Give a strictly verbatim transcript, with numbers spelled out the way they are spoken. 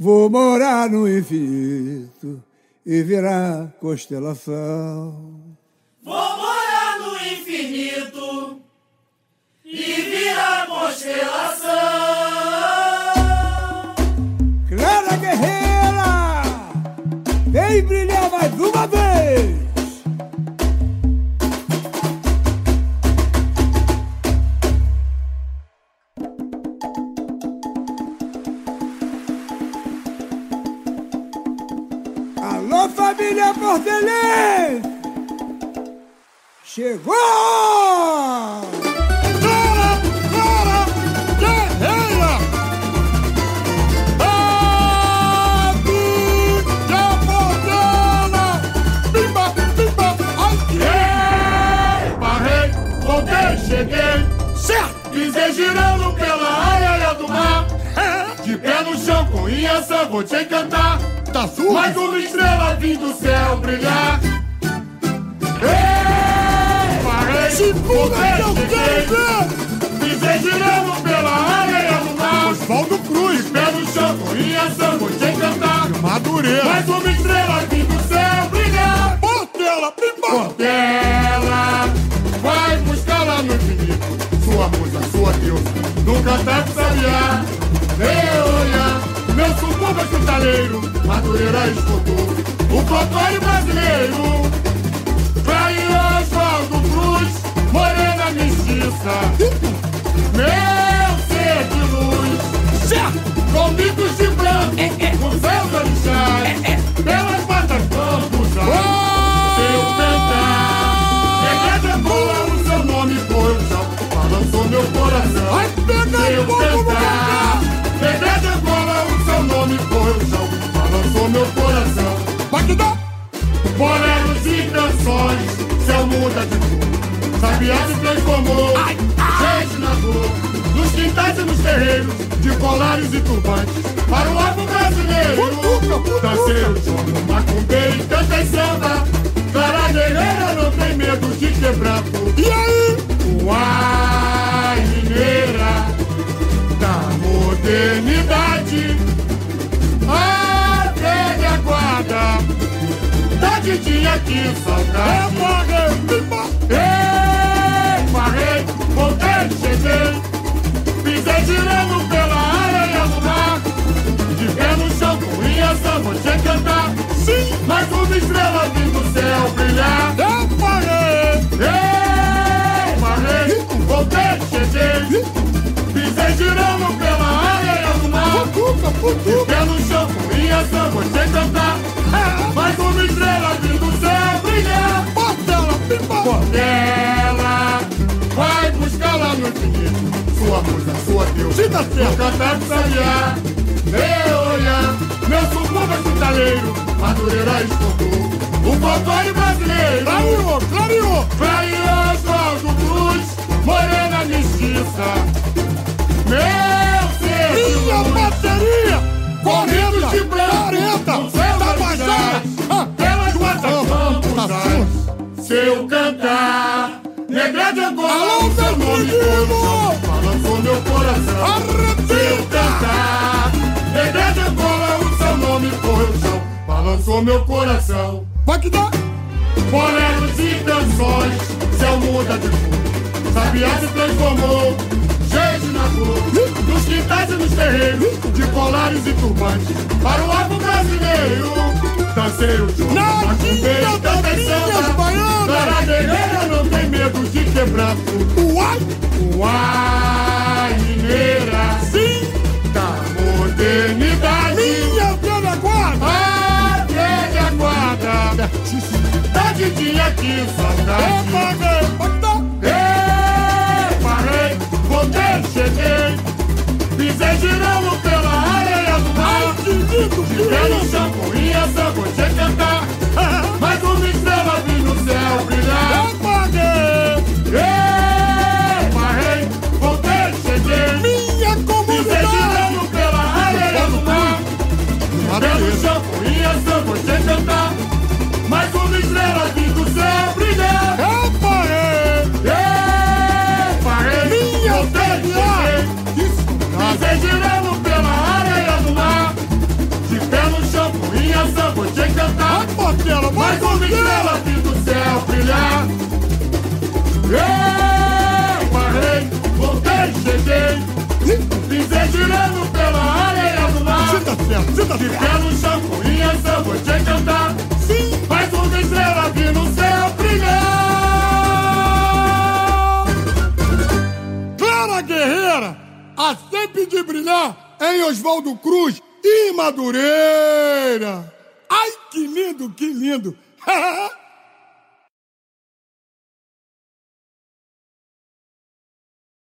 Vou morar no infinito e virar constelação. Vou morar no infinito e virar constelação. Clara Guerreira, vem brilhar mais uma vez. Alô, família Portelense! Chegou! Clara, Clara, Guerreira! Aqui a Portela! Pimba, pimba, ai! Ei, barrei, voltei, cheguei. Certo! Pisei girando pela areia do mar. De pé no chão com Inhaçã, vou te encantar. Tá sujo? Mais uma estrela vim do céu brilhar. Ei, barrei, Segura que eu voltei, quero cheguei. ver! Pisei girando pela areia do mar. Oswaldo Cruz! De pé no chão com Inhaçã, vou te encantar. Madureira! Mais uma estrela vim do céu brilhar. Portela, pimba! Portela, vai buscar lá no infinito sua musa, sua deusa, nunca deve sabiá. Leoia, meu sucuba hospitaleiro, Madureira escutou o folclore brasileiro. Vai Oswaldo Cruz, morena mestiça, meu ser de luz, Certo! com bicos de branco, com seus orixás, pelas patas bambusas. Se eu cantar, pegar de boa o seu nome foi o chão, balançou meu coração. Vai pegar Se eu fogo no cantar, pegar de boa o seu nome foi o chão, balançou meu coração. Vai que dá! Boleros e canções, céu muda de cor, sabiá se transformou, Ai, ai. gente nadou, nos quintais e nos terreiros, de colares e turbantes, para o afro brasileiro. Dancei o jogo, macumbeiro e cantei samba, Clara Guerreira não tem medo de quebranto. E aí? Uai, mineira da modernidade, a velha guarda da Didinha, que É saudade. barrei, pimba! Ei, barrei, voltei, cheguei, pisei girando pela areia do mar, de pé no chão com Inhaçã, vou te cantar. Sim! Mais uma estrela vim do céu brilhar. É barrei! Ei, barrei, voltei, cheguei, pisei girando pela areia do mar, Putuca, de putuca! pé no chão com Inhaçã, vou te cantar. Mais uma estrela vim do céu brilhar. Portela, pimba! Ela vai buscar lá no infinito sua musa, sua deusa, Se dá certo. no cantar de sabiá. Leoia, meu sucuba hospitaleiro, Madureira escutou o folclore brasileiro. Clareou, clareou! Vai Oswaldo Cruz, morena mestiça, meu ser de Minha luz, bateria! corridos de branco, quarenta! com seus Tá mais orixás, ah, pelas quatro tá campos, se eu cantar, negra de Angola, Alô, o seu nome foi o chão, balançou meu coração. Se eu Arrebenta! cantar, negra de Angola, o seu nome foi o chão, balançou meu coração. Vai que dá! Boleros e canções, céu muda de cor, sabiá se transformou, gente nadou, nos quintais e nos terreiros, de colares e turbantes, para o afro brasileiro. Dancei o jogo, Nadinha macumbeiro, das cantei minhas samba, baianas! Clara Guerreira não tem medo de quebranto. Uai! Uai, mineira Sim! da modernidade, Minha velha guarda! a velha guarda Certíssimo! da Didinha, que É saudade. barrei! Vai que dá! Ei, parei, voltei, cheguei, pisei girando pela areia do mar, Ai, que lindo! Que de pé no lindo! chão com Inhaçã, vou te cantar. Mais uma estrela vim no céu brilhar. É barrei! Ei, parei, voltei, cheguei, Minha pisei comunidade! girando pela areia do mar, de pé no chão com Inhaçã, vou te cantar. Mais uma estrela vim do céu brilhar. É barrei! Ei, parei, Minha voltei, velha! cheguei, Que saudade! pisei girando pela areia do mar, faz uma estrela vi do céu brilhar. Eu parei, voltei, cheguei, pisei girando pela areia do mar. Você tá certo, você tá De certo. pé no chão, corrinhas, eu vou te cantar. Sim. Faz uma estrela vi no céu brilhar. Clara Guerreira, a sempre de brilhar em Oswaldo Cruz e Madureira. Ai, que lindo, que lindo.